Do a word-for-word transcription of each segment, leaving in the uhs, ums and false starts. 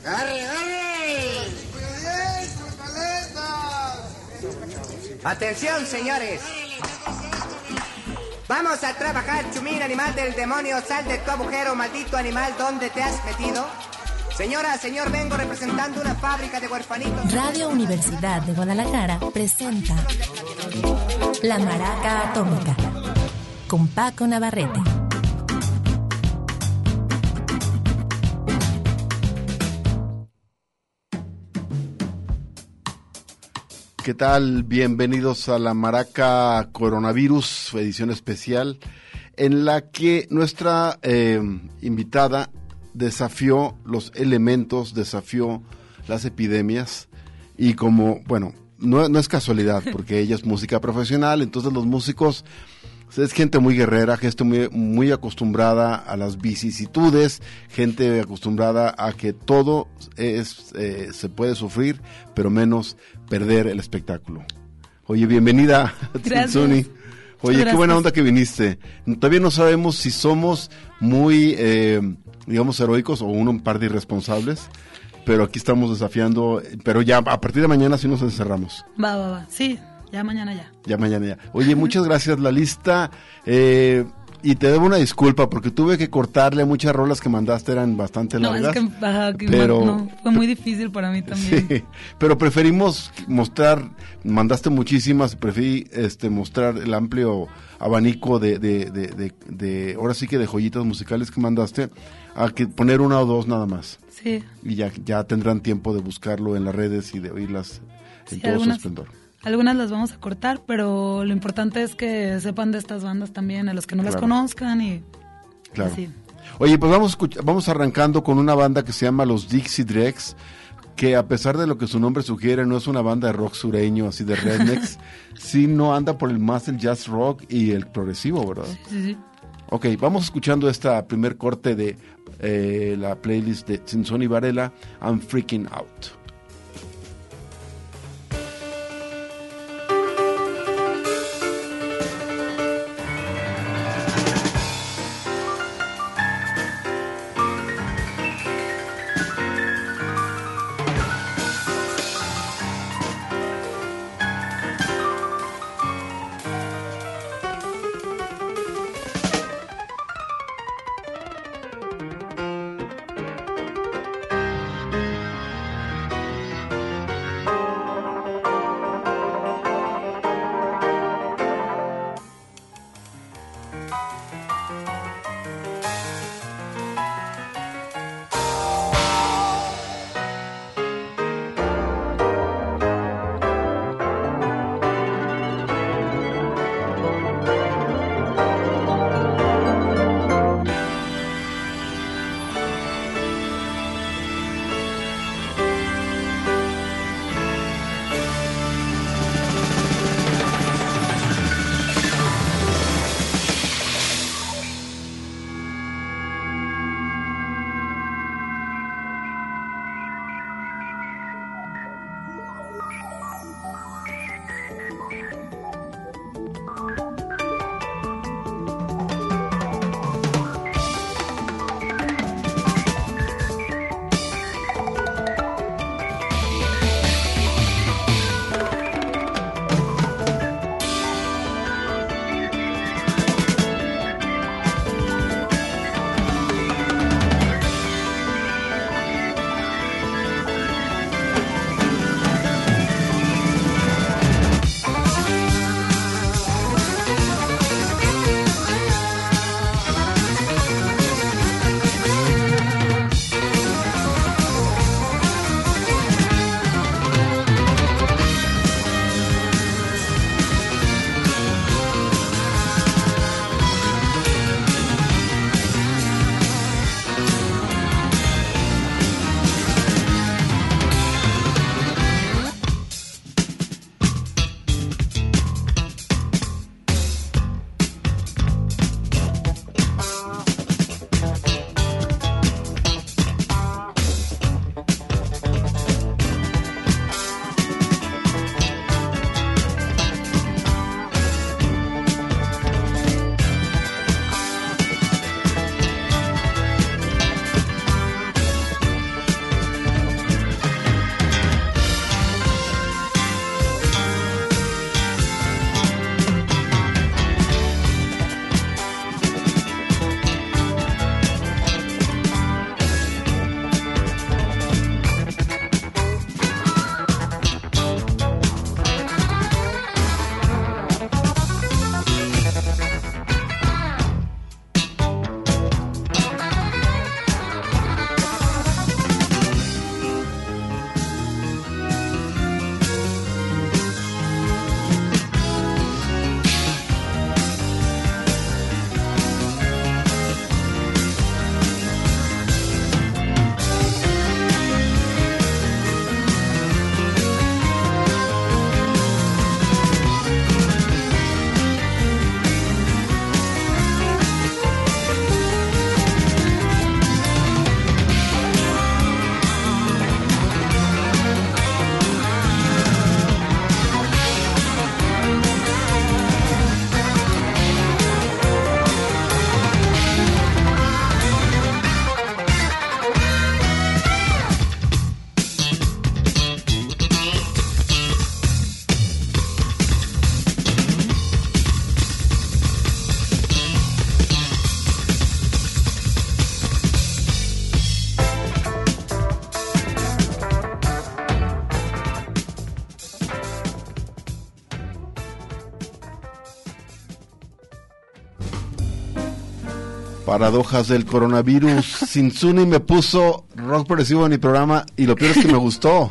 ¡Arre, arre! Atención, señores. Vamos a trabajar, Chumín, animal del demonio. Sal de tu agujero, maldito animal. ¿Dónde te has metido? Señora, señor, vengo representando una fábrica de huerfanitos. Radio Universidad de Guadalajara presenta La Maraca Atómica con Paco Navarrete. ¿Qué tal? Bienvenidos a la Maraca Coronavirus, edición especial, en la que nuestra eh, invitada desafió los elementos, desafió las epidemias, y como, bueno, no, no es casualidad, porque ella es música profesional, entonces los músicos es gente muy guerrera, gente muy, muy acostumbrada a las vicisitudes, gente acostumbrada a que todo es eh, se puede sufrir, pero menos perder el espectáculo. Oye, bienvenida, Tzintzuni. Oye, Gracias. Qué buena onda que viniste. Todavía no sabemos si somos muy, eh, digamos, heroicos o un par de irresponsables, pero aquí estamos desafiando, pero ya a partir de mañana sí nos encerramos. Va, va, va, sí. Ya mañana ya. Ya mañana ya. Oye, muchas gracias, la lista. Eh, y te debo una disculpa porque tuve que cortarle muchas rolas que mandaste, eran bastante no, largas. Es que, ajá, que pero, no, fue muy difícil para mí también. Sí, pero preferimos mostrar, mandaste muchísimas, preferí este, mostrar el amplio abanico de, de, de, de, de, ahora sí que de joyitas musicales que mandaste, a que poner una o dos nada más. Sí. Y ya, ya tendrán tiempo de buscarlo en las redes y de oírlas en sí, todo algunas... su esplendor. Algunas las vamos a cortar, pero lo importante es que sepan de estas bandas también, a los que no claro. las conozcan y claro. así. Oye, pues vamos, vamos arrancando con una banda que se llama Los Dixie Dregs, que a pesar de lo que su nombre sugiere, no es una banda de rock sureño, así de rednecks, sino anda por el más el jazz rock y el progresivo, ¿verdad? Sí, sí, sí. Ok, vamos escuchando esta primer corte de eh, la playlist de Tzintzuni Varela, I'm Freaking Out. Paradojas del coronavirus. Sinsuni me puso rock progresivo en mi programa y lo peor es que me gustó.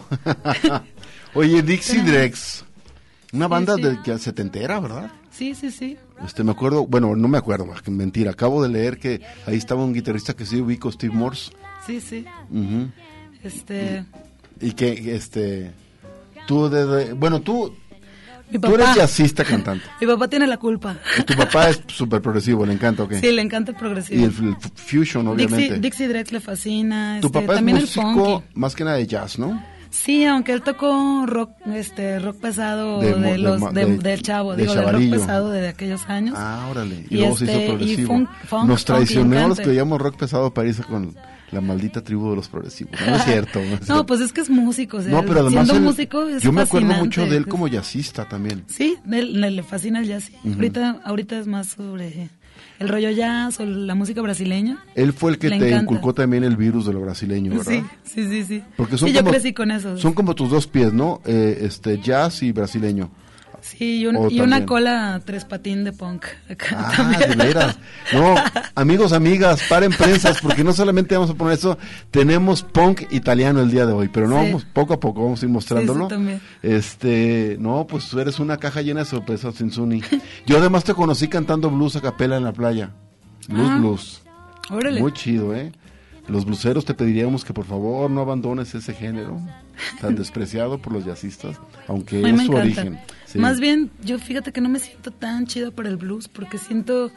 Oye, Dixie Drex, una banda sí, sí. de que setentera, ¿verdad? Sí, sí, sí. Este, me acuerdo, bueno, no me acuerdo, mentira, acabo de leer que ahí estaba un guitarrista que sí ubico, Steve Morse. Sí, sí. Uh-huh. Este... Y que, este, tú, de, de, bueno, tú... Mi Tú papá, eres jazzista cantante. Mi papá tiene la culpa. Y tu papá es súper progresivo, ¿le encanta o qué? Sí, le encanta el progresivo. Y el, el fusion, obviamente. Dixie, Dixie Drex le fascina. Tu este, papá es también músico, el funky. más que nada de jazz, ¿no? Sí, aunque él tocó rock, este, rock pesado De de, mo- de los, ma- de, de- del chavo, de digo, del rock chavalillo. pesado de aquellos años. Ah, órale. Y, Y luego se este, hizo y progresivo. funk- funk, Nos funk, traicionó le los encanta. que veíamos rock pesado para irse con la maldita tribu de los progresivos. No es cierto. No, es No, cierto. pues es que es músico, o sea, No, pero además siendo él- músico es yo me acuerdo fascinante. mucho de él como jazzista también. Sí, él, le, le fascina el jazz. Ujú. Ahorita, ahorita es más sobre el rollo jazz o la música brasileña. Él fue el que Le te encanta. inculcó también el virus de lo brasileño, ¿verdad? Sí, sí, sí, sí. Porque son sí, yo como, crecí con eso. Son como tus dos pies, ¿no? Eh, este, jazz y brasileño. Sí, y, un- O y una también. cola tres patín de punk. Acá Ah, también. de veras. No, amigos, amigas, paren prensas, porque no solamente vamos a poner eso, tenemos punk italiano el día de hoy, pero no Sí. vamos, poco a poco vamos a ir mostrándolo. Sí, sí, también. Este, no, pues tú eres una caja llena de sorpresas, Sinsuni. Yo además te conocí cantando blues a capela en la playa. Blues, Ah, blues. Órale. Muy chido, ¿eh? Los bluseros te pediríamos que por favor no abandones ese género tan despreciado por los jazzistas, aunque A mí es me su encanta. origen. Sí. Más bien, yo fíjate que no me siento tan chido por el blues, porque siento,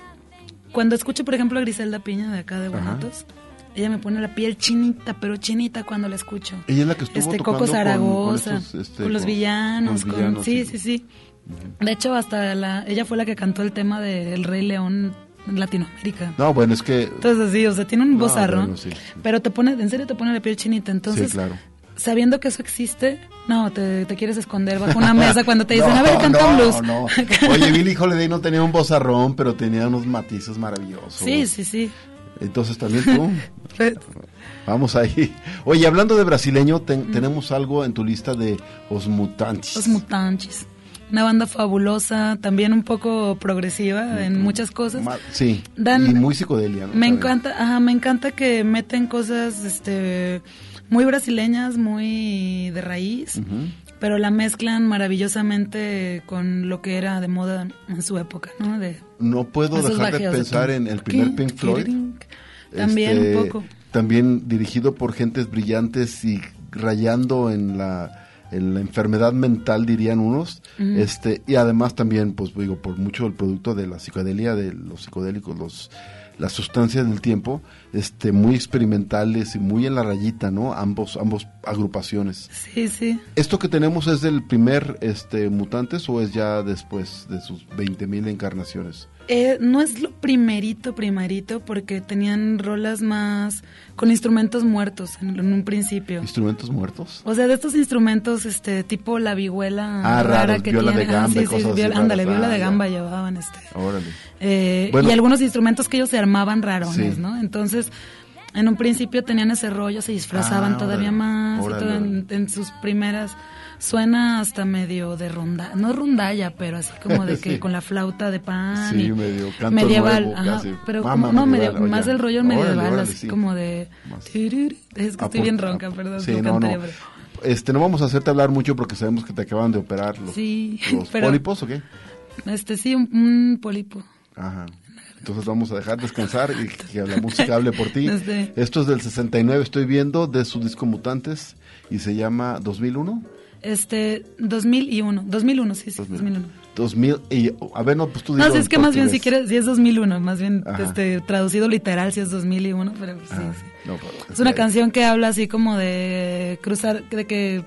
cuando escucho, por ejemplo, a Griselda Piña de acá de Guanatos, ella me pone la piel chinita, pero chinita cuando la escucho. Ella es la que estuvo este, tocando Coco con- Zaragoza, con con, estos, este, los con- villanos, con con, villanos, sí, sí. sí, sí. De hecho, hasta la, ella fue la que cantó el tema de El Rey León en Latinoamérica. No, bueno, es que... Entonces, sí, o sea, tiene un No, vozarrón, bueno, sí. pero te pone, en serio te pone la piel chinita. Entonces, Sí, claro. sabiendo que eso existe, no, te, te quieres esconder bajo una mesa cuando te dicen, No, a ver, canta no, blues. no. Oye, Billie Holiday no tenía un vozarrón, pero tenía unos matices maravillosos. Sí, sí, sí. Entonces también tú. Fe- Vamos ahí. Oye, hablando de brasileño, ten- tenemos algo en tu lista de Os Mutantes. Los Mutantes. Una banda fabulosa, también un poco progresiva en muchas cosas. Ma- sí, Dan- y muy psicodelia, ¿no? Me También. encanta, ajá, me encanta que meten cosas este muy brasileñas, muy de raíz, Ujú. pero la mezclan maravillosamente con lo que era de moda en su época, ¿no? De No puedo esos dejar de bajeos pensar tum, en el primer quin, Pink Floyd. quiririn. También Este, un poco. También dirigido por gentes brillantes y rayando en la, en la enfermedad mental, dirían unos. Ujú. este Y además también, pues digo, por mucho el producto de la psicodelia, de los psicodélicos, los las sustancias del tiempo, este muy experimentales y muy en la rayita, ¿no? Ambos, ambos agrupaciones. Sí, sí. ¿Esto que tenemos es del primer este Mutantes o es ya después de sus veinte mil encarnaciones? Eh, no es lo primerito, primerito, porque tenían rolas más con instrumentos muertos en, en un principio. ¿Instrumentos muertos? O sea, de estos instrumentos, este, tipo la vihuela Ah, rara raros, que viola tiene. de gamba ah, y sí, sí, cosas así viola- ándale, raras. viola Ah, de ya. gamba llevaban, este. Órale. Eh, Bueno. y algunos instrumentos que ellos se armaban rarones, Sí. ¿no? Entonces, en un principio tenían ese rollo, se disfrazaban Ah, todavía órale, más, y órale, todo en, órale. en sus primeras suena hasta medio de ronda, no rondalla, pero así como de que Sí. con la flauta de pan Sí, y medio canto medieval, nuevo, ajá, casi. pero Mama como, no, medieval, medio- oye. más el rollo Órale, medieval, órale, así sí. como de Más. tiriri, es que estoy Apun- bien ronca, ap- perdón, Sí, no no, cantaría, no. pero- Este, no vamos a hacerte hablar mucho porque sabemos que te acaban de operar los, Sí, los pero- pólipos, ¿o qué? este sí, un, un pólipo. Ajá. Entonces vamos a dejar descansar y que la música hable por ti. Este. Esto es del sesenta y nueve, estoy viendo, de su disco Mutantes, y se llama dos mil uno. Este, dos mil uno, dos mil uno, sí, sí, dos mil uno. dos mil, y, a ver, no, pues tú No, dilo si en es que más bien si portugués. quieres, si es dos mil uno, más bien Ajá. este traducido literal si es dos mil uno, pero sí, Ah, sí. no, pero que Es una sea- canción que habla así como de cruzar, de que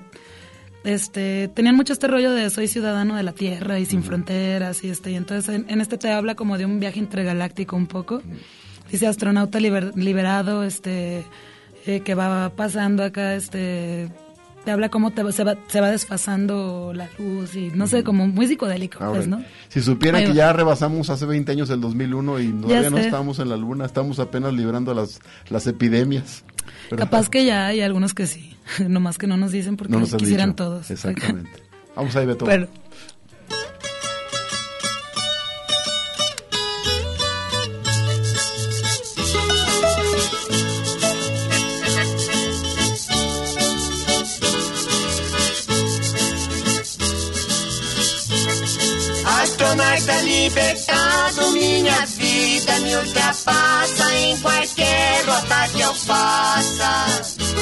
este tenían mucho este rollo de soy ciudadano de la tierra y sin fronteras y este y entonces en, en este te habla como de un viaje intergaláctico un poco. Dice astronauta liber- liberado, este eh, que va pasando acá, este te habla cómo te, va- se va se va desfasando la luz y no sé, como muy psicodélico, Ahora, pues, ¿no? si supieran Ahí que va. ya rebasamos hace veinte años el dos mil uno y todavía no sé. estamos en la luna, estamos apenas librando las, las epidemias. Pero- Capaz que ya hay algunos que sí, nomás que no nos dicen porque no nos han quisieran dicho. todos. Exactamente. Vamos ahí, Beto. Pero Astronauta libertado, minha vida me ultrapassa em qualquer rota que eu faça.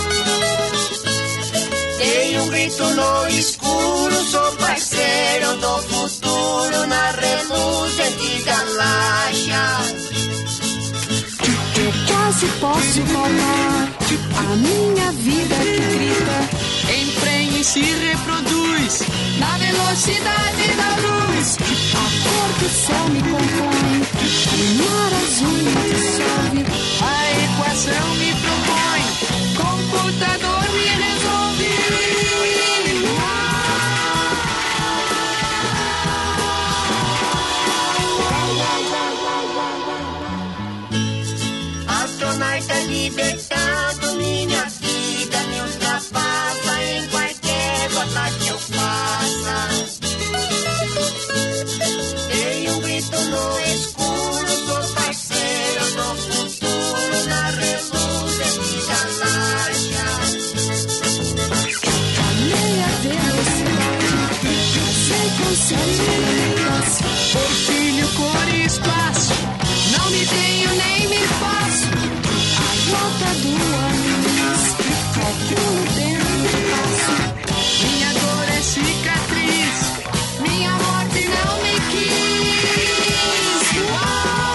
Dei um grito no escuro, sou parceiro do futuro na reluzente galáxia. Eu quase posso voltar a minha vida que grita, emprenha e se reproduz na velocidade da luz. A cor do céu me compõe, o mar azul me dissolve, a equação me propõe, computador me resolve. Astronauta libertado, minha vida me ultrapassa em qualquer rota que eu faça. Dei um grito no escuro, sou parceiro do futuro na reluzente galáxia. A meia velocidade, passei com sete letras, porfírio, cor e espaço, não me tenho nem me faço. A rota do anis, calculo dentro do passo. Minha dor é cicatriz, minha morte não me quis. Uau!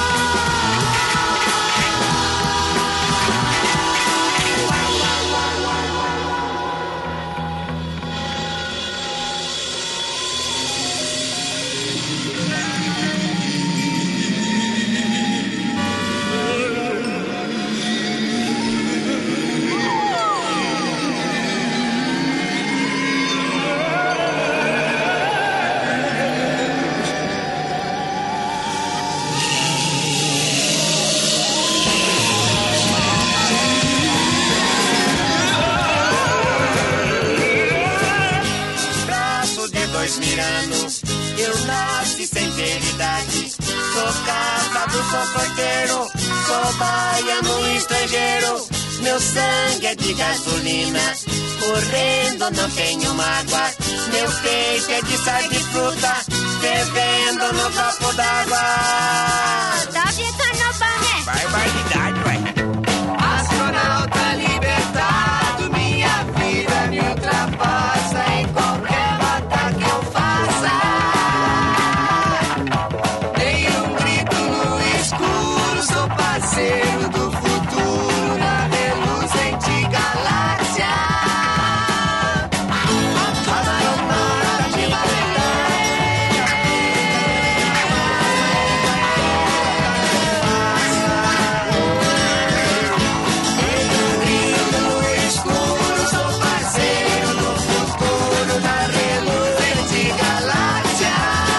Mirando, eu nasci sem ter idade. Sou casado, sou solteiro, sou baiano estrangeiro. Meu sangue é de gasolina, correndo não tenho mágoa. Meu peito é de sal de fruta, fervendo no copo d'água. Tá ficando bom, né? Barbaridade, vai. Astronauta libertado, minha vida me ultrapassa em qualquer parceiro do futuro na reluzente galáxia. Astronauta de um grito no escuro, sou parceiro do futuro na reluzente galáxia.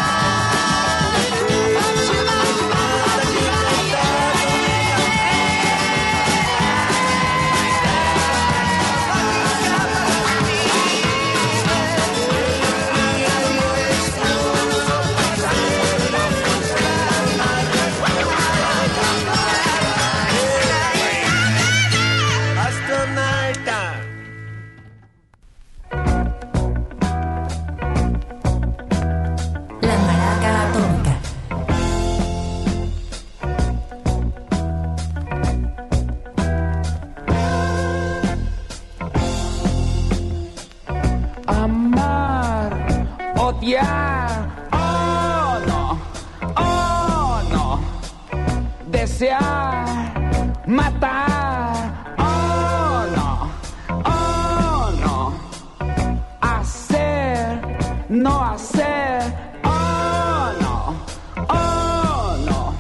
Odiar, oh no, oh no. Desear, matar, oh no, oh no. Hacer, no hacer, oh no, oh no.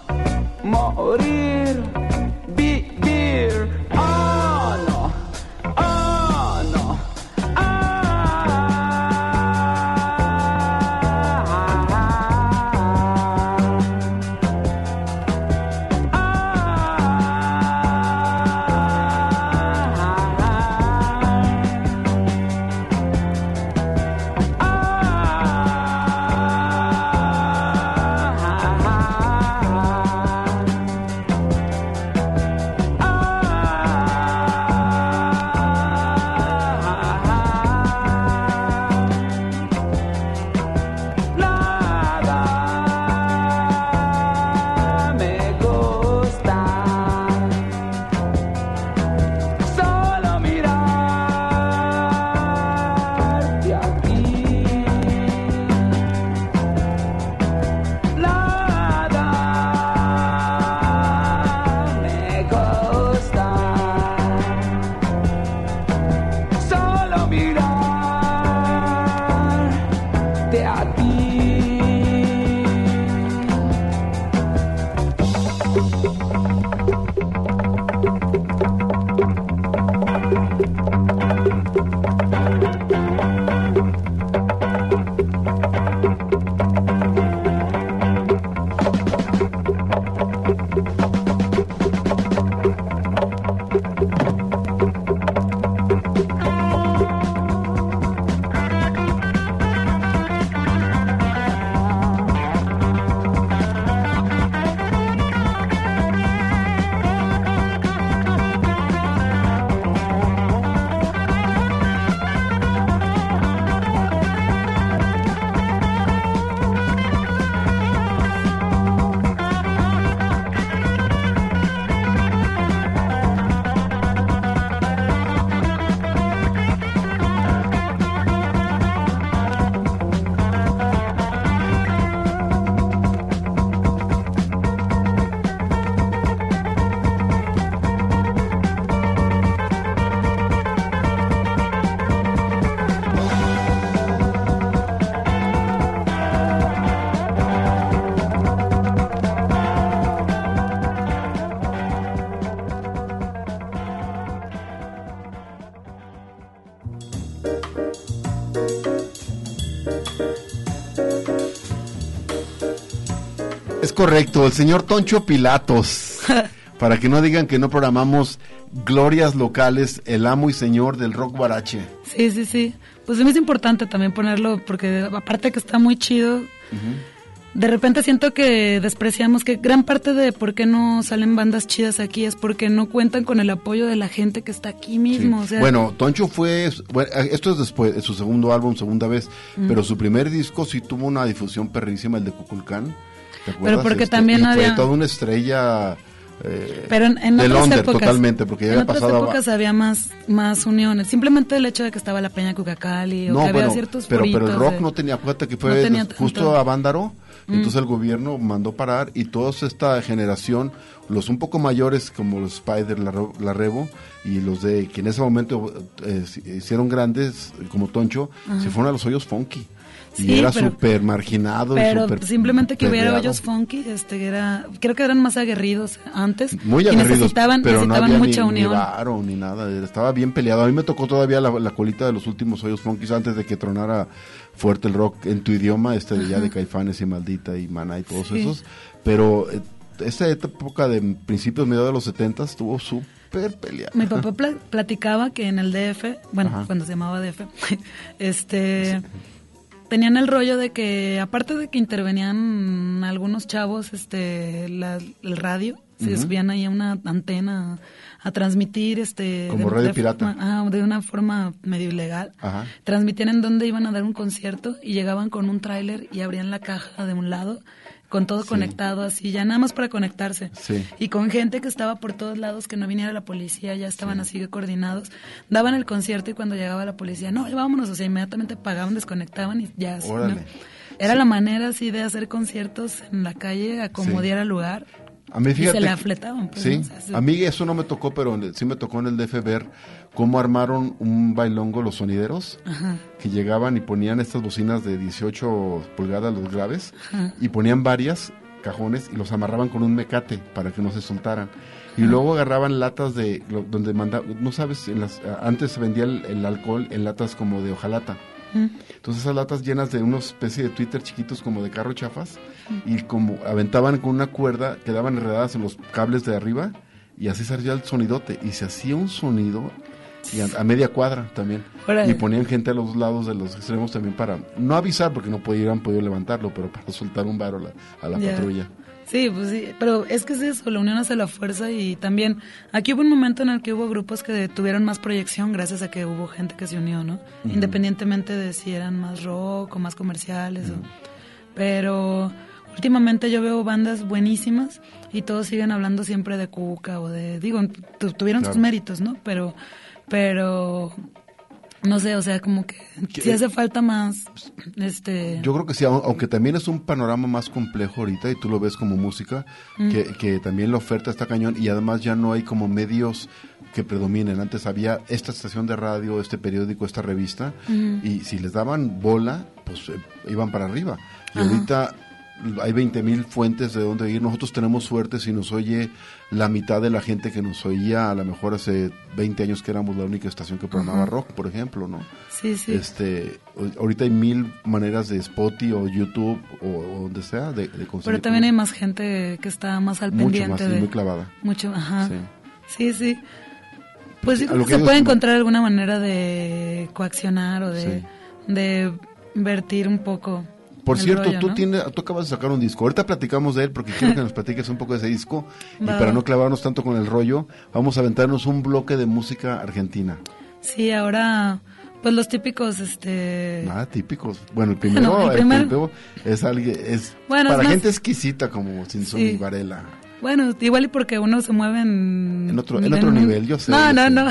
Morir, vivir, oh no, oh no. Es correcto, el señor Toncho Pilatos. Para que no digan que no programamos glorias locales, el amo y señor del rock guarache. Sí, sí, sí. Pues a mí es importante también ponerlo, porque aparte que está muy chido, uh-huh. de repente siento que despreciamos que gran parte de por qué no salen bandas chidas aquí es porque no cuentan con el apoyo de la gente que está aquí mismo. Sí. O sea, bueno, Toncho fue, bueno, esto es después, es su segundo álbum, segunda vez, uh-huh. pero su primer disco sí tuvo una difusión perrísima, el de Cuculcán. ¿Te acuerdas? Pero porque este, también había... Fue toda una estrella... Eh, pero en, en de otras Londres, épocas, totalmente, porque ya en había otras pasado épocas a... había más más uniones, simplemente el hecho de que estaba la Peña Cucacali o no, que había bueno, ciertos pero, pero el rock de... no tenía, acuérdate que fue no justo tanto. A Vándaro, mm. entonces el gobierno mandó parar y toda esta generación, los un poco mayores como los Spider, la, la Revo y los de que en ese momento eh, hicieron grandes como Toncho, uh-huh. se fueron a los hoyos funky. Y sí, era súper marginado. Pero y super simplemente que peleado. hubiera hoyos funky, este, era, creo que eran más aguerridos antes. Muy aguerridos, y necesitaban, pero necesitaban no había mucha ni, unión. ni varo, ni nada, estaba bien peleado. A mí me tocó todavía la, la colita de los últimos hoyos funky antes de que tronara fuerte el rock en tu idioma, este de ya de Caifanes y Maldita y Maná y todos sí. esos. Pero eh, esa época de principios, mediados de los setentas estuvo súper peleada. Mi papá pl- platicaba que en el D F, bueno, Ajá. cuando se llamaba D F, este... Sí. Tenían el rollo de que, aparte de que intervenían algunos chavos, este, la, el radio, uh-huh. se subían ahí a una antena a, a transmitir, este, como de, radio de pirata, forma, ah, de una forma medio ilegal. Ajá. Transmitían en dónde iban a dar un concierto y llegaban con un tráiler y abrían la caja de un lado con todo sí. conectado así, ya nada más para conectarse. Sí. Y con gente que estaba por todos lados, que no viniera la policía, ya estaban sí. así coordinados. Daban el concierto y cuando llegaba la policía, no, ya vámonos, o sea, inmediatamente pagaban, desconectaban y ya. Así, ¿no? Era sí. la manera así de hacer conciertos en la calle, a como sí. diera lugar. A mí, fíjate, y se le afletaban. Pues, sí, ¿no? O sea, sí. A mí eso no me tocó, pero sí me tocó en el D F ver cómo armaron un bailongo los sonideros, Ajá. que llegaban y ponían estas bocinas de dieciocho pulgadas, los graves, Ajá. y ponían varias cajones y los amarraban con un mecate para que no se soltaran. Y Ajá. luego agarraban latas de, donde mandaban, no sabes, en las, antes se vendía el, el alcohol en latas como de hojalata. Entonces esas latas llenas de una especie de Twitter chiquitos como de carro chafas y como aventaban con una cuerda, quedaban enredadas en los cables de arriba y así salía el sonidote y se hacía un sonido y a, a media cuadra también. Órale. Y ponían gente a los lados de los extremos también para no avisar porque no hubieran podido levantarlo, pero para soltar un varo a la, a la yeah. patrulla. Sí, pues sí, pero es que es eso, la unión hace la fuerza y también aquí hubo un momento en el que hubo grupos que tuvieron más proyección gracias a que hubo gente que se unió, ¿no? Uh-huh. Independientemente de si eran más rock o más comerciales, uh-huh. o, pero últimamente yo veo bandas buenísimas y todos siguen hablando siempre de Cuca o de, digo, tu, tuvieron claro. sus méritos, ¿no? Pero, pero... No sé, o sea, como que si hace falta más, este... Yo creo que sí, aunque también es un panorama más complejo ahorita y tú lo ves como música, mm. que, que también la oferta está cañón y además ya no hay como medios que predominen. Antes había esta estación de radio, este periódico, esta revista, mm. y si les daban bola, pues eh, iban para arriba. Y Ajá. ahorita hay veinte mil fuentes de dónde ir. Nosotros tenemos suerte si nos oye la mitad de la gente que nos oía a lo mejor hace veinte años que éramos la única estación que programaba Ajá. rock, por ejemplo, ¿no? Sí, sí. Este, ahorita hay mil maneras de Spotify o YouTube o, o donde sea de, de conseguir. Pero también hay más gente que está más al mucho pendiente. Mucho más, de, muy clavada. Mucho, ajá. Sí, sí. sí. Pues sí, sí, se puede encontrar alguna manera de coaccionar o de, sí. de vertir un poco. Por cierto, rollo, tú, ¿no? tienes, tú acabas de sacar un disco. Ahorita platicamos de él porque quiero que nos platiques un poco de ese disco. Y para no clavarnos tanto con el rollo, vamos a aventarnos un bloque de música argentina. Sí, ahora, pues los típicos, este... Ah, típicos. Bueno, el primero, no, el primer... el primero es alguien, es bueno, para es gente más... exquisita como Simpson sí. y Varela. Bueno, igual y porque uno se mueve en... En otro, en otro en nivel, yo sé. No, yo no, sé. no.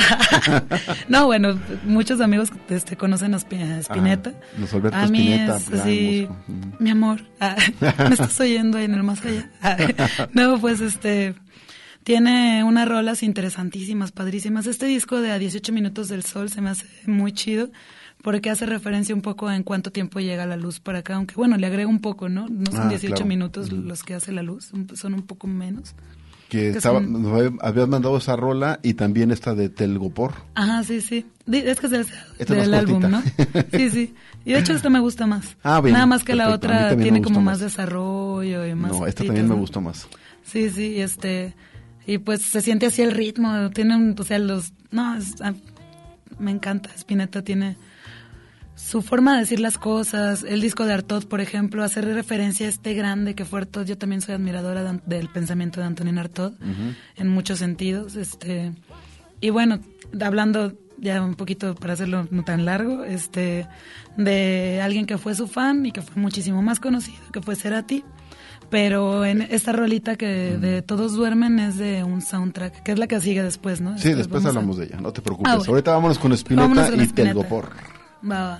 No, bueno, muchos amigos este, conocen a Spinetta. Ajá, los Alberto a mí Spinetta. es así, mi amor, ah, me estás oyendo ahí en el más allá. Ah, no, pues este... Tiene unas rolas interesantísimas, padrísimas. Este disco de A dieciocho minutos del sol se me hace muy chido porque hace referencia un poco en cuánto tiempo llega la luz para acá, aunque bueno, le agrego un poco, ¿no? No son ah, dieciocho claro. minutos uh-huh. los que hace la luz, son un poco menos. Que, que estaba, son- nos hab- habías mandado esa rola y también esta de Telgopor. Ajá, sí, sí. Di- Es que es del, Esta es del más álbum, ¿no? cortita. Sí, sí. Y de hecho esta me gusta más. Ah, bien, Nada más que la perfecto. A mí otra también me tiene gustó como más. más desarrollo y más... No, esta cortitas, también me ¿no? gustó más. Sí, sí, y este... Y pues se siente así el ritmo, tiene un... O sea, los... No, es- ah, me encanta. Spinetta tiene su forma de decir las cosas. El disco de Artaud, por ejemplo, hacer referencia a este grande que fue Artaud. Yo también soy admiradora de An- del pensamiento de Antonin Artaud en muchos sentidos. Este y bueno, hablando ya un poquito para hacerlo no tan largo, este de alguien que fue su fan y que fue muchísimo más conocido, que fue Cerati. Pero en esta rolita que de Todos Duermen es de un soundtrack, que es la que sigue después, ¿no? Sí, después vamos a- hablamos de ella, no te preocupes. Ah, bueno. Ahorita vámonos con Spinetta Vámonos con y Spinetta. Telgopor. Va, va.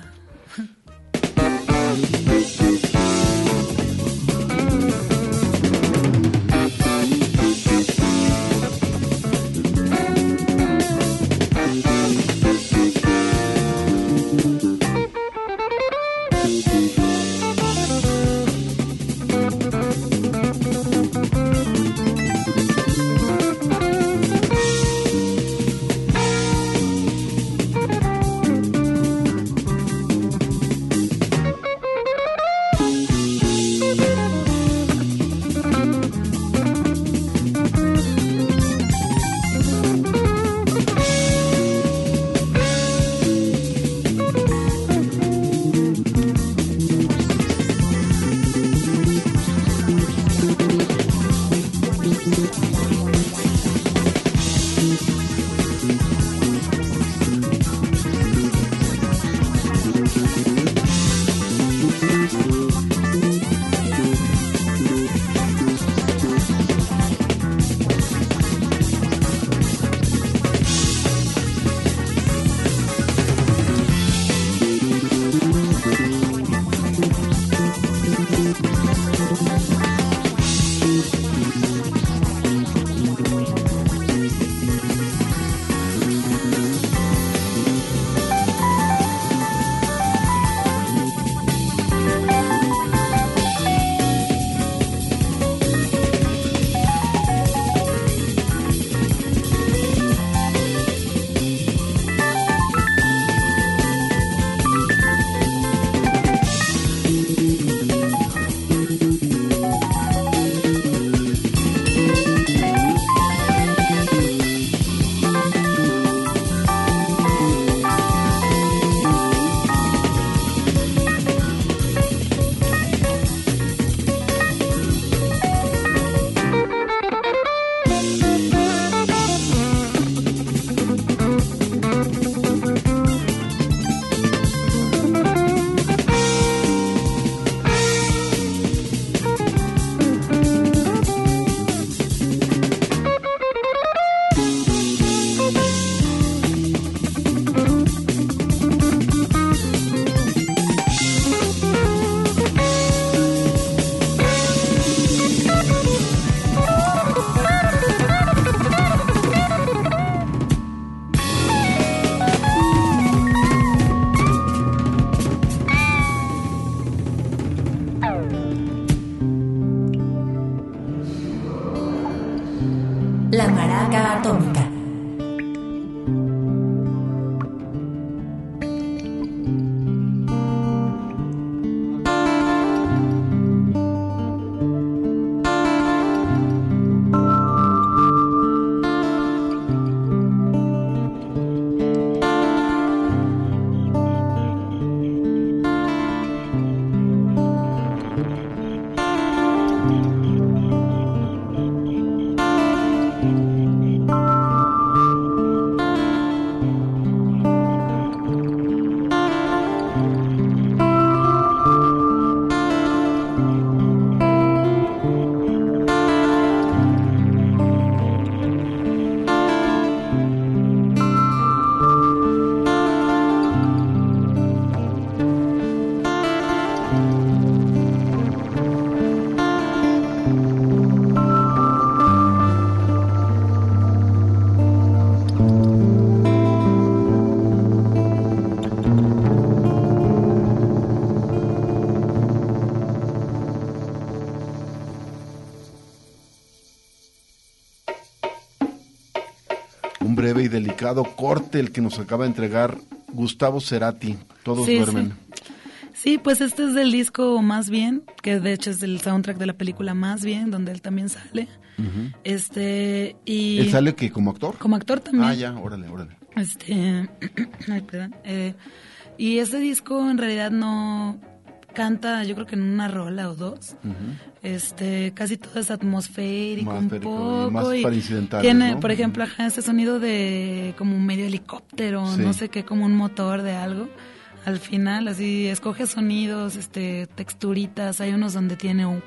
complicado corte el que nos acaba de entregar Gustavo Cerati, Todos Sí, duermen. sí. Sí, pues este es del disco Más Bien, que de hecho es el soundtrack de la película Más Bien, donde él también sale. Ujú. Este, y... ¿Él sale que como actor? Como actor también. Ah, ya, órale, órale. Este, ay, perdón. Eh, y ese disco en realidad no canta, yo creo que en una rola o dos. Ujú. Este, casi todo es atmosférico, un Atmosférico y más poco. Y para incidentales, tiene, ¿no? por ejemplo, ajá, ese sonido de como un medio helicóptero, Sí. no sé qué, como un motor de algo. Al final, así, escoge sonidos, este, texturitas. Hay unos donde tiene un...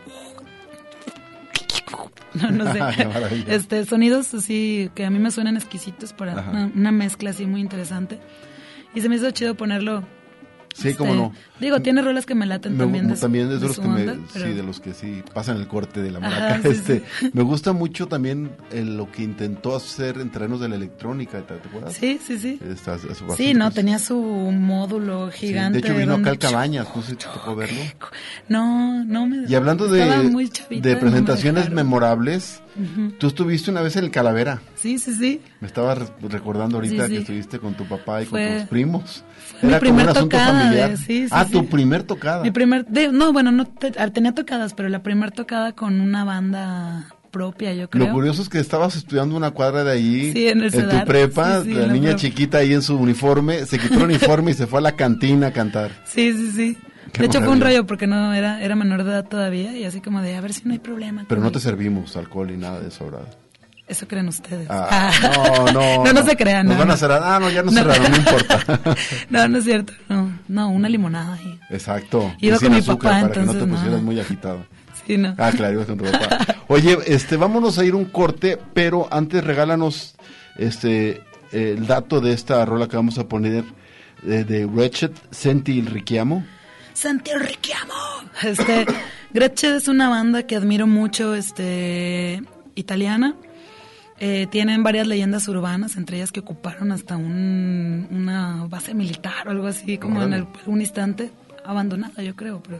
No, no sé. Qué maravilla. Este, sonidos así que a mí me suenan exquisitos para Ajá. una, una mezcla así muy interesante. Y se me hizo chido ponerlo. Sí, este, cómo no. Digo, tiene rolas que me laten Me- también. De su- también es de de los su que me, onda, pero- sí, de los que sí pasan el corte de la Ajá, maraca. sí, este, sí. Me gusta mucho también eh, lo que intentó hacer en terrenos de la electrónica, ¿te, te acuerdas? Sí, sí, sí. Estas- esos Sí, básicos. no, tenía su módulo Sí, gigante. de hecho vino donde- acá al Cabañas, no sé si te tocó verlo. No, no me... Y hablando estaba de, muy chavita, de no me presentaciones dejaron. memorables, Ujú. tú estuviste una vez en el Calavera. Sí, sí, sí. Me estaba re- recordando ahorita Sí, sí. que estuviste con tu papá y Fue- con tus primos. Fue mi primer asunto tocada. familiar. de- sí, sí, ah, sí. tu primer tocada. Mi primer... de- no, bueno, no te- ah, tenía tocadas, pero la primer tocada con una banda propia, yo creo. Lo curioso es que estabas estudiando una cuadra de ahí, Sí, en el tu Cedar. prepa, Sí, sí, la en la niña prepa. chiquita ahí en su uniforme, se quitó el uniforme y se fue a la cantina a cantar. Sí, sí, sí. Qué De hecho fue un maravilla. rollo porque no era era menor de edad todavía y así como de a ver si no hay problema. Pero con no te el- servimos alcohol y nada de eso, ¿verdad? Eso creen ustedes. Ah, no, no. no, no se crean. Nos no, van a no. cerrar. Ah, no, ya nos No. cerraron, no importa. No, no es cierto. No, no, una limonada ahí. Exacto. Iba Y sin con mi azúcar, papá, para que no entonces, te no. pusieras muy agitado. Sí, no. Ah, claro, ibas con tu papá. Oye, este, vámonos a ir un corte, pero antes regálanos este el dato de esta rola que vamos a poner eh, de Wretched, Senti il richiamo. Santi el Richiamo. Este, Gretchen es una banda que admiro mucho, este, italiana. Eh, tienen varias leyendas urbanas, entre ellas que ocuparon hasta un, una base militar o algo así, como en el- un instante, abandonada yo creo, pero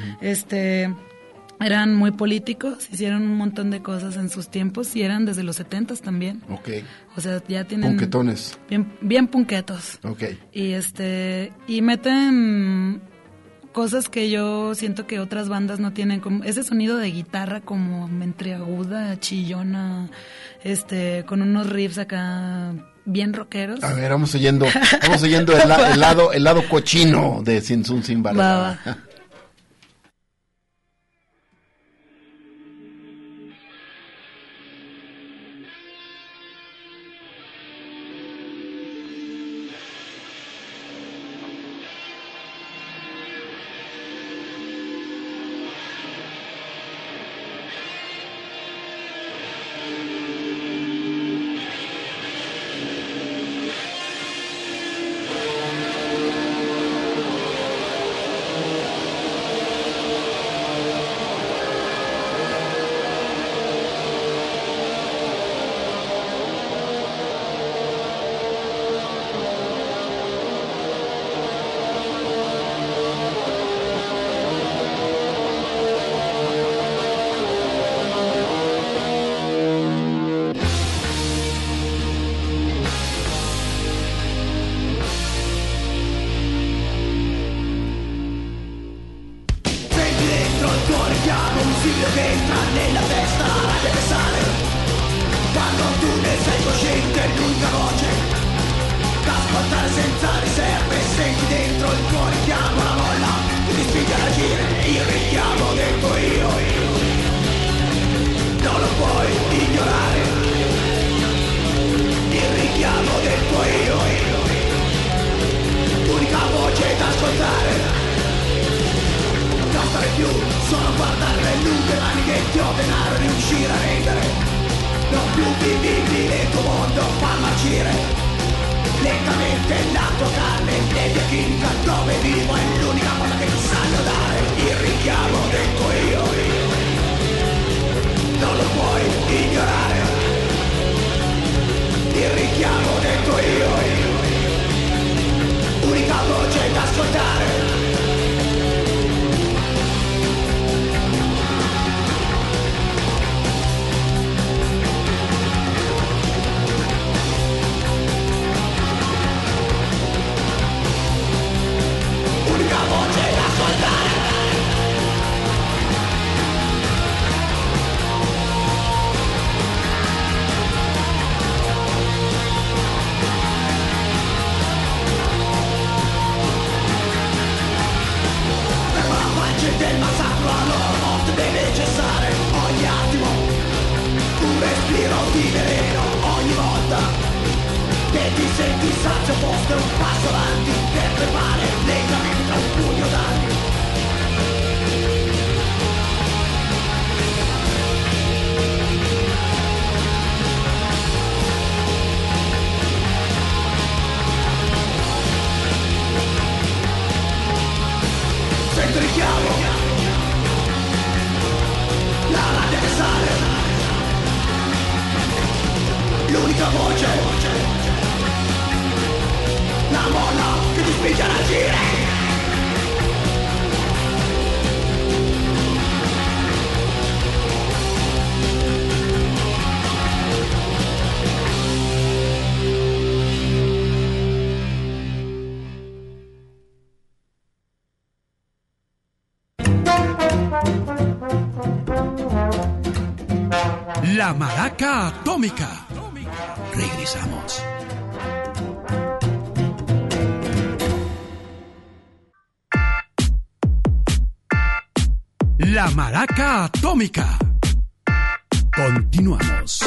este eran muy políticos, hicieron un montón de cosas en sus tiempos y eran desde los setentas también. Ok. O sea, ya tienen Punquetones. bien, bien punquetos. Ok. Y este y meten cosas que yo siento que otras bandas no tienen, como ese sonido de guitarra como entreaguda, chillona, este con unos riffs acá bien rockeros. A ver, vamos oyendo, vamos oyendo el, la- el lado, el lado cochino de Sin Sun Sin Va, Balada. va. Senti dentro il tuo richiamo un figlio che entra nella testa, rabbia che sale. Quando tu ne sei cosciente, l'unica voce da ascoltare senza riserve. Senti dentro il tuo richiamo, la molla che ti spinge ad agire. Il richiamo dentro io, io. Non lo puoi ignorare. Il richiamo dentro io, io. Unica voce da ascoltare. Non stare più, solo guardare le lunghe mani che ti ordenare di uscire a rendere. Non più vivibile il tuo mondo, fa marcire. Lentamente la tua carne, nebbia chimica dove vivo è l'unica cosa che ti sanno dare. Il richiamo dentro io, io. Non lo puoi ignorare. Il richiamo dentro io, io. Unica voce da ascoltare. L'unica voce, la molla che ti spinge ad agire. La Maraca Atómica. Regresamos. La Maraca Atómica. Continuamos.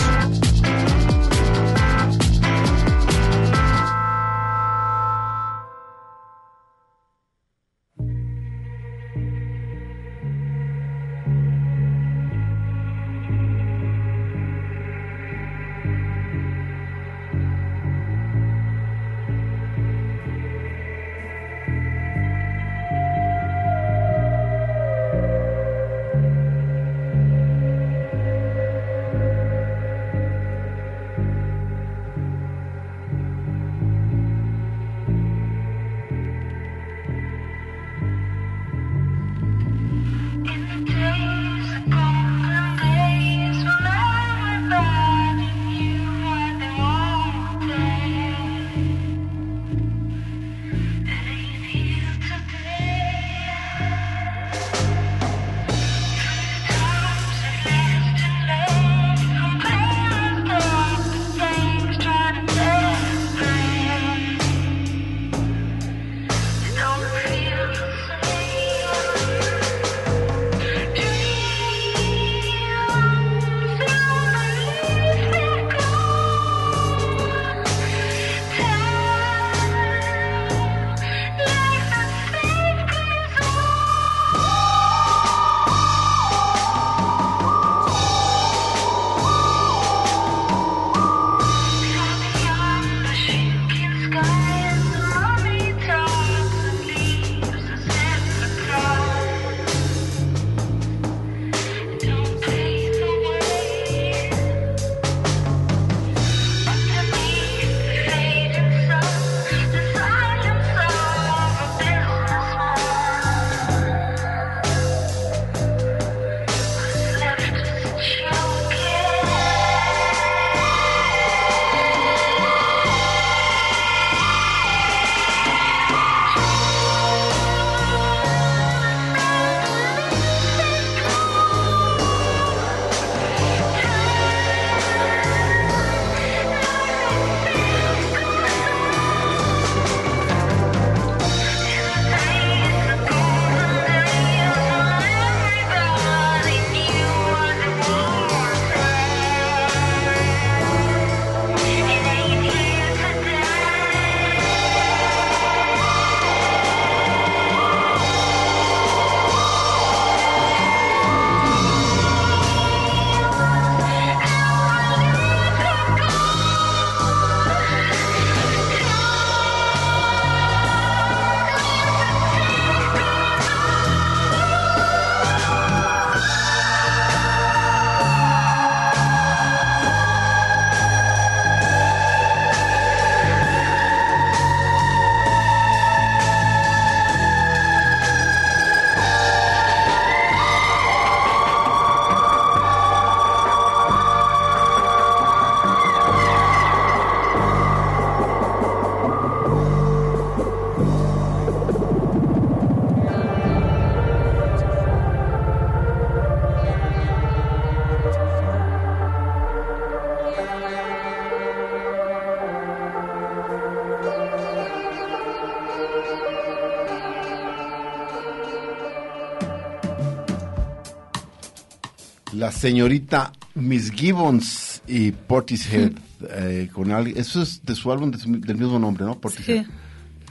La señorita Miss Gibbons y Portishead, eh, con alguien, eso es de su álbum de su, del mismo nombre, ¿no? Portishead. Sí.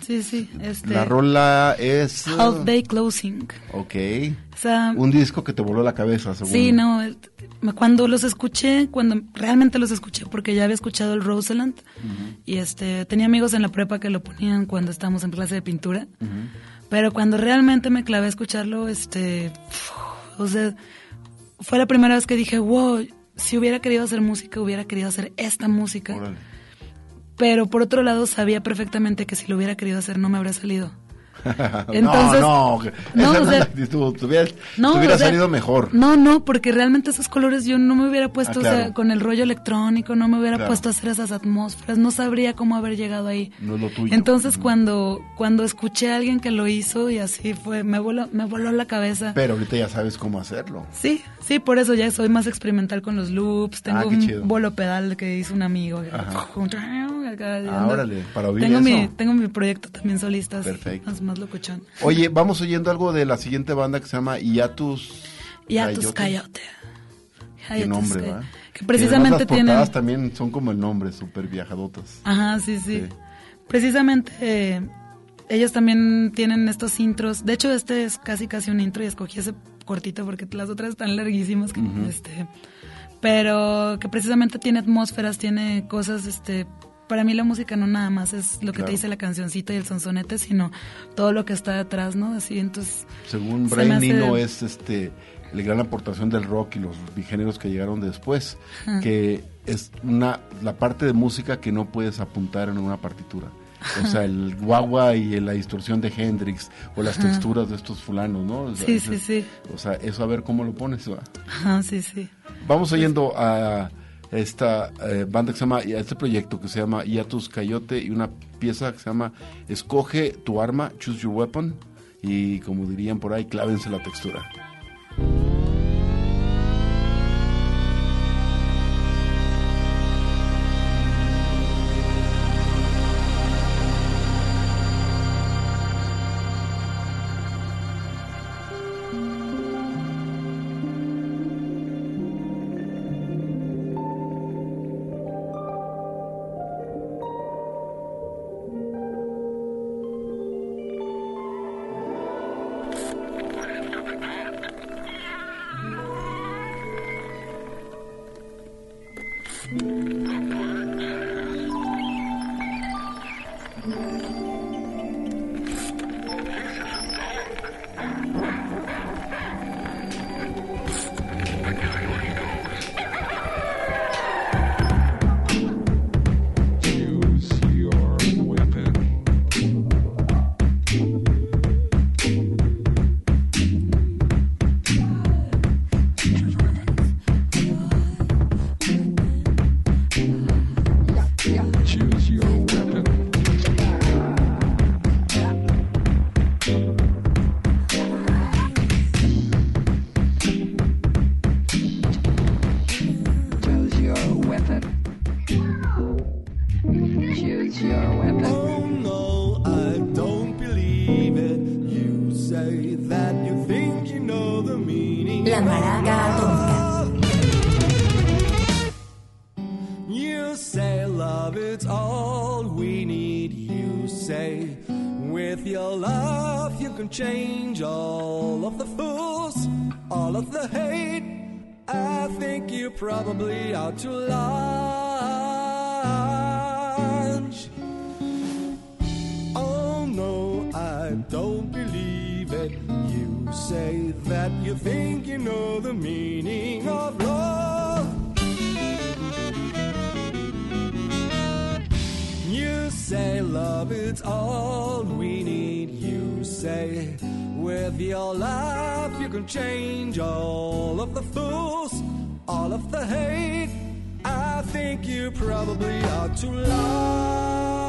sí, sí. Este, La rola es... Half Day Closing. Ok. O sea, un disco que te voló la cabeza, según. Sí, no, cuando los escuché, cuando realmente los escuché, porque ya había escuchado el Roseland, uh-huh. y este tenía amigos en la prepa que lo ponían cuando estábamos en clase de pintura, uh-huh. pero cuando realmente me clavé a escucharlo, este, o sea, fue la primera vez que dije, wow, si hubiera querido hacer música, hubiera querido hacer esta música. Órale. Pero por otro lado sabía perfectamente que si lo hubiera querido hacer no me habría salido. Entonces, no, no, no, o sea, tú, tú hubieras, no, hubiera o sea, salido mejor. No, no, porque realmente esos colores yo no me hubiera puesto, ah, claro. o sea, con el rollo electrónico, no me hubiera claro. puesto a hacer esas atmósferas, no sabría cómo haber llegado ahí. No es lo tuyo. Entonces, uh-huh. cuando cuando escuché a alguien que lo hizo y así fue, me voló, me voló la cabeza. Pero ahorita ya sabes cómo hacerlo. Sí, sí, por eso ya soy más experimental con los loops, tengo ah, un chido. bolo pedal que hizo un amigo. Ah, órale, para oír tengo eso. Mi, tengo mi proyecto también solista. Perfecto. Más, más locochón. Oye, vamos oyendo algo de la siguiente banda que se llama Hiatus Hiatus Coyote. Qué nombre, ¿verdad? Que precisamente las tienen... portadas también son como el nombre, súper viajadotas. Ajá, sí, sí. sí. Precisamente eh, ellos también tienen estos intros. De hecho, este es casi casi un intro y escogí ese cortito porque las otras están larguísimas. Que, uh-huh. este, pero que precisamente tiene atmósferas, tiene cosas... este Para mí la música no nada más es lo que claro. te dice la cancioncita y el sonsonete, sino todo lo que está detrás, ¿no? Así, entonces... Según Brian hace... Eno es este la gran aportación del rock y los bigéneros que llegaron después, uh-huh. que es una la parte de música que no puedes apuntar en una partitura. O sea, el guagua y la distorsión de Hendrix o las uh-huh. texturas de estos fulanos, ¿no? O sea, sí, ese, sí, sí. O sea, eso a ver cómo lo pones, ¿va? Ajá, sí, sí. Vamos oyendo a... esta eh, banda que se llama, este proyecto que se llama Hiatus Coyote y una pieza que se llama Escoge tu arma, Choose Your Weapon, y como dirían por ahí, clávense la textura. La Maraca Atómica. You say love, it's all we need. You say with your love you can change all of the fools, all of the hate. I think you probably ought to lunch. Oh no, I don't believe it. You say that you think you know the meaning of love. You say love, it's all we need. You say with your love you can change all of the fools, all of the hate. I think you probably ought to love.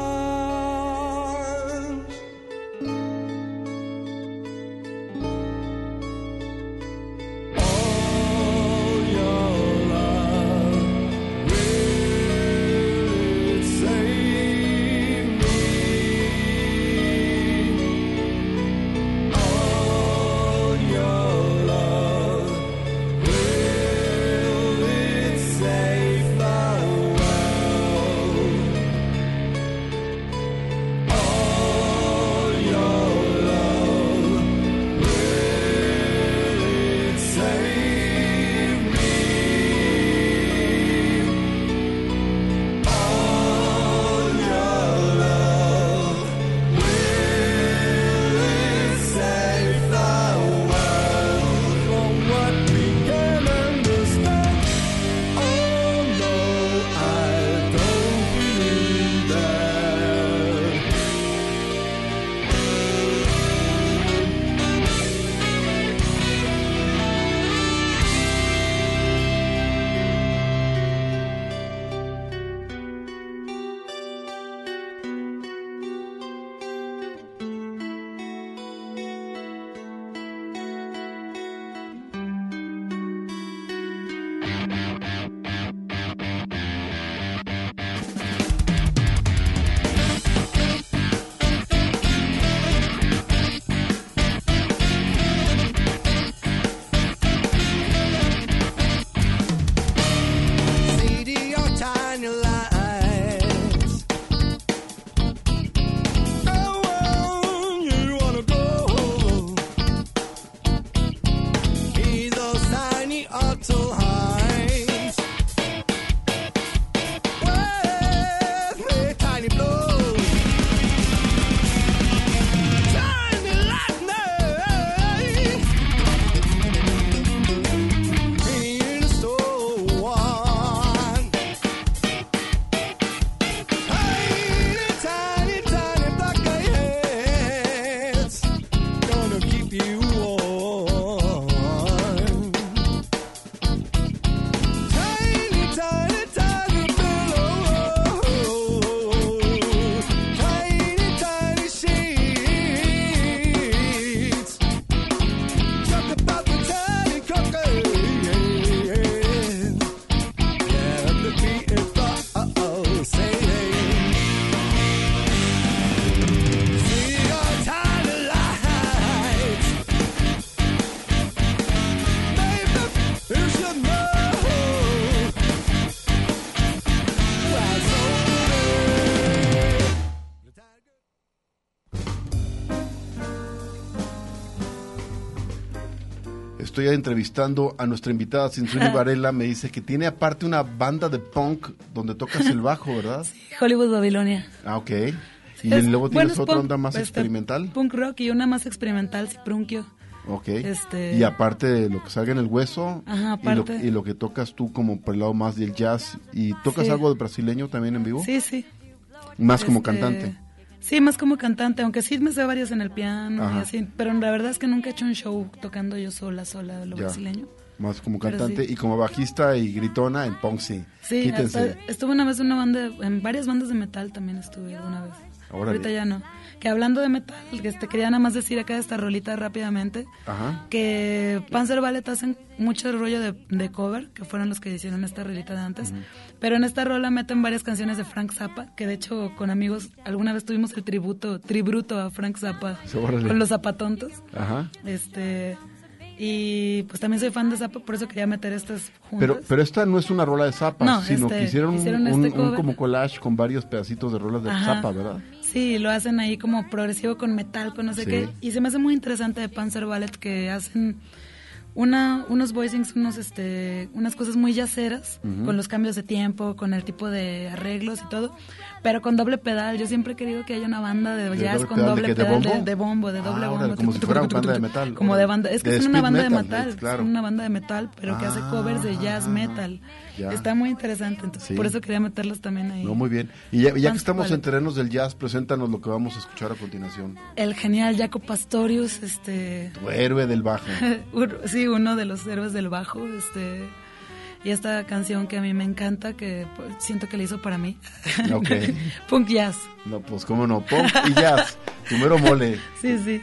estoy entrevistando a nuestra invitada Sinsuni Varela, me dice que tiene aparte una banda de punk donde tocas el bajo, ¿verdad? Sí, Hollywood Babilonia. Ah, ok. Sí, y es, luego tienes bueno, otra punk, onda más este, experimental. Punk rock y una más experimental, Ciprunkio. Ok. Este... Y aparte de lo que salga en el hueso, Ajá, y, lo, aparte. y lo que tocas tú como por el lado más del jazz, ¿y tocas Sí. algo de brasileño también en vivo? Sí, sí. Más como Este, cantante. Sí, más como cantante, aunque sí me sé varias en el piano Ajá. y así, pero la verdad es que nunca he hecho un show tocando yo sola, sola lo Ya. brasileño. Más como Pero cantante sí. y como bajista y gritona en punk, sí. Sí, Quítense. hasta estuve una vez en una banda, en varias bandas de metal también estuve alguna vez. Órale. Ahorita ya no. Que hablando de metal, que te quería nada más decir acá esta rolita rápidamente, Ajá. que Panzer Ballet hacen mucho rollo de, de cover, que fueron los que hicieron esta rolita de antes, Ujú. pero en esta rola meten varias canciones de Frank Zappa, que de hecho con amigos alguna vez tuvimos el tributo, tributo a Frank Zappa Sí, órale. con los Zapatontos. Ajá. Este, y pues también soy fan de Zappa, por eso quería meter estas juntas. Pero, pero esta no es una rola de Zappa, No, sino este, que hicieron, hicieron un, este un cover. como collage con varios pedacitos de rolas de Ajá. Zappa, ¿verdad? Sí, lo hacen ahí como progresivo con metal, con no sé Sí. qué. Y se me hace muy interesante de Panzer Ballet que hacen una, unos voicings, unos, este, unas cosas muy yaceras, Ujú. con los cambios de tiempo, con el tipo de arreglos y todo, pero con doble pedal. Yo siempre he querido que haya una banda de ¿De jazz doble con pedal? ¿De doble qué? ¿De pedal de, bombo? de bombo, de doble Ah, bombo. órale, como si fuera banda de metal, Como de órale. banda, es que De es una speed banda de metal, metal, es claro. es una banda de metal, pero que hace Ah, covers de jazz metal. ya. Está muy interesante, entonces Sí. por eso quería meterlos también ahí. No, muy bien. Y ya, ya que Panzer estamos Ballet. en terrenos del jazz, preséntanos lo que vamos a escuchar a continuación. El genial Jaco Pastorius, este... Tu héroe del bajo. Un- sí, uno de los héroes del bajo, este... Y esta canción que a mí me encanta, que pues, siento que la hizo para mí. Ok. Punk jazz. No, pues cómo no, punk y jazz, tu mero mole. Sí, sí.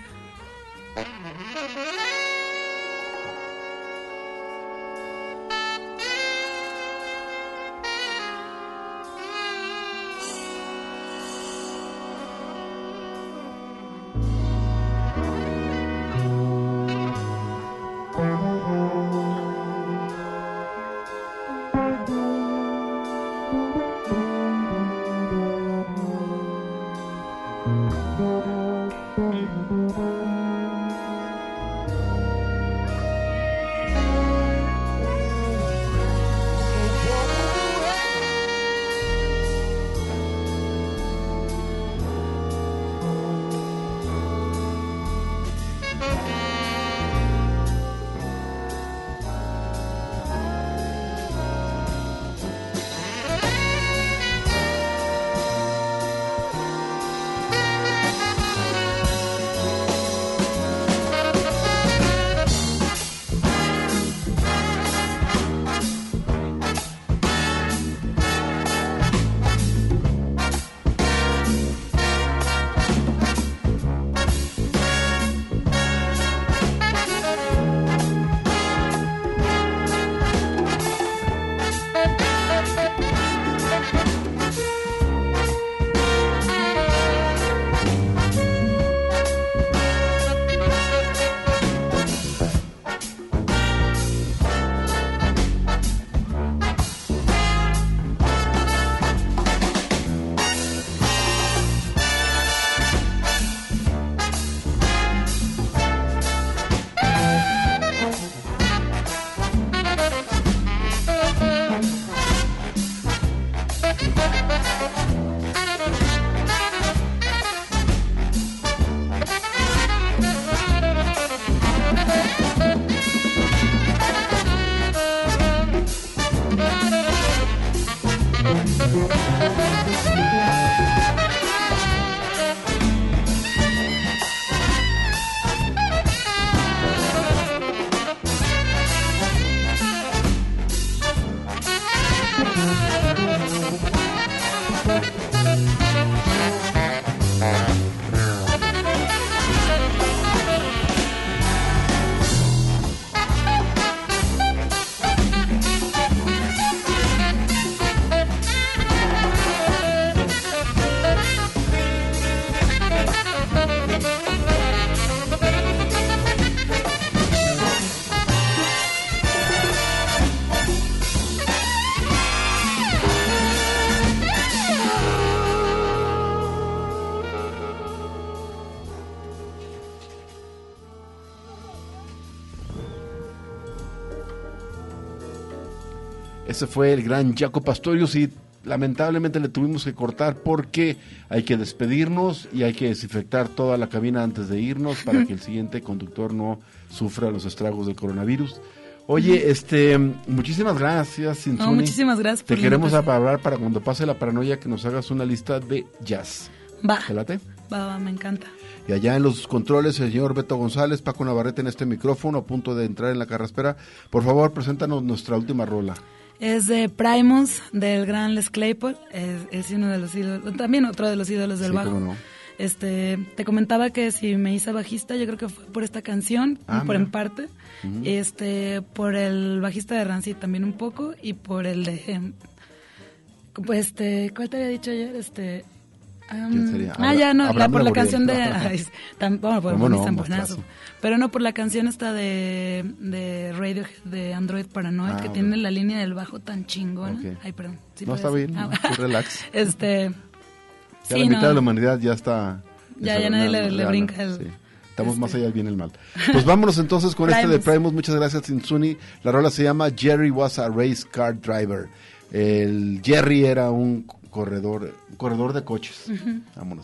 Ese fue el gran Jaco Pastorius y lamentablemente le tuvimos que cortar porque hay que despedirnos y hay que desinfectar toda la cabina antes de irnos para que el siguiente conductor no sufra los estragos del coronavirus. Oye, este, muchísimas gracias, Cinzuni. No, muchísimas gracias. Te por queremos hablar para cuando pase la paranoia que nos hagas una lista de jazz. Va. ¿Te late? Va, va, me encanta. Y allá en los controles, el señor Beto González, Paco Navarrete en este micrófono, a punto de entrar en la carraspera. Por favor, preséntanos nuestra última rola. Es de Primus, del gran Les Claypool. Es, es uno de los ídolos, también otro de los ídolos del Sí, bajo. cómo no. Este, te comentaba que si me hice bajista, yo creo que fue por esta canción, Ah, por mira. en parte. Ujú. Este, por el bajista de Rancid también un poco, y por el de, em, pues, este, ¿cuál te había dicho ayer? Este, am, ¿Quién sería? ah, ya no, la, Abraham por la Laboriel. canción de, ay, tan, bueno, por ¿Cómo no? tan Más buenazo. clásico. Pero no, por la canción esta de, de Radiohead, de Android Paranoid, Ah, que ok. tiene la línea del bajo tan chingona. Ok. Ay, perdón. ¿sí No, puedes? está bien, Ah, tú relax. Este, Ya sí, la mitad no. de la humanidad ya está... Ya, ya nadie le- le ya, brinca el- sí. Estamos este. más allá del bien y el mal. Pues vámonos entonces con este de Primus. Primus. Muchas gracias, Cinzuni. La rola se llama Jerry was a race car driver. El Jerry era un corredor, un corredor de coches. Ujú. Vámonos.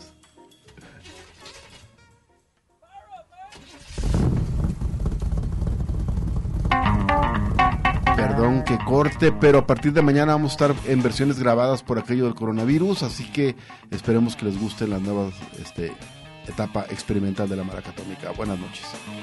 Perdón que corte, pero a partir de mañana vamos a estar en versiones grabadas por aquello del coronavirus, así que esperemos que les gusten las nuevas este, etapa experimental de la maraca atómica. Buenas noches.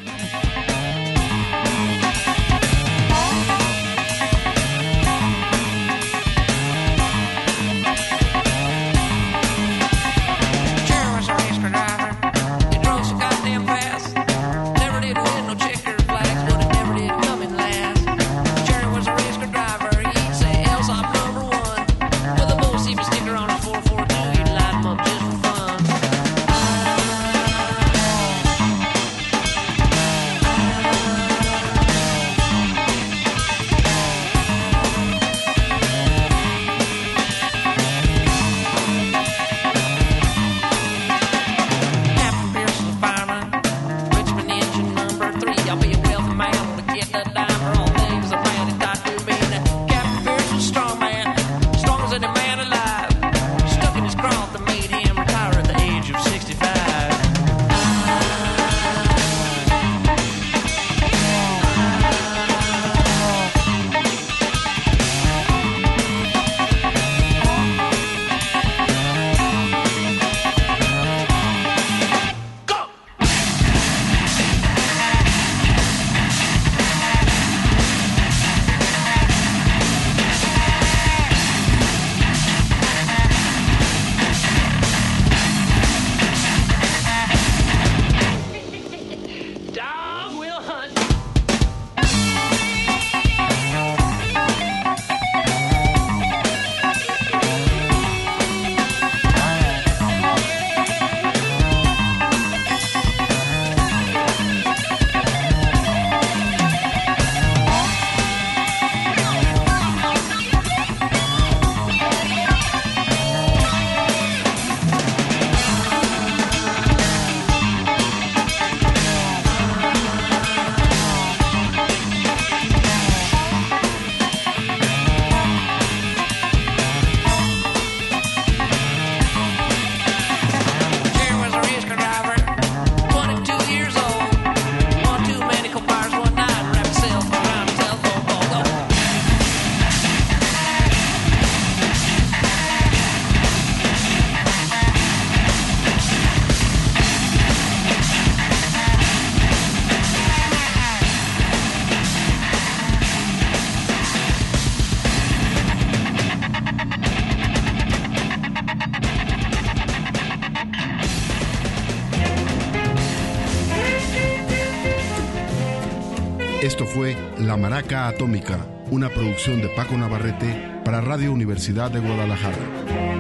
Jerry was a race car driver. He drove so goddamn fast. Never did win no checkered flags, but it never did come in last. Jerry was a race car driver. He'd say Hillsop number one. With a bull season sticker on his four forty-two, he'd light 'em up just for fun. Captain Pearson, fireman. Richmond engine number three. I'll be a wealthy man when I get that dime for all things a man had thought to me. Now, Captain Pearson, strong man, strong as any man alive. Stuck in his craw that made him retire at the age of sixty-five. Dog will hunt. Jerry was a race car driver, twenty-two years old. One too many co-bars one night, wrapped himself around a telephone pole. Go. Esto fue La Maraca Atómica, una producción de Paco Navarrete para Radio Universidad de Guadalajara.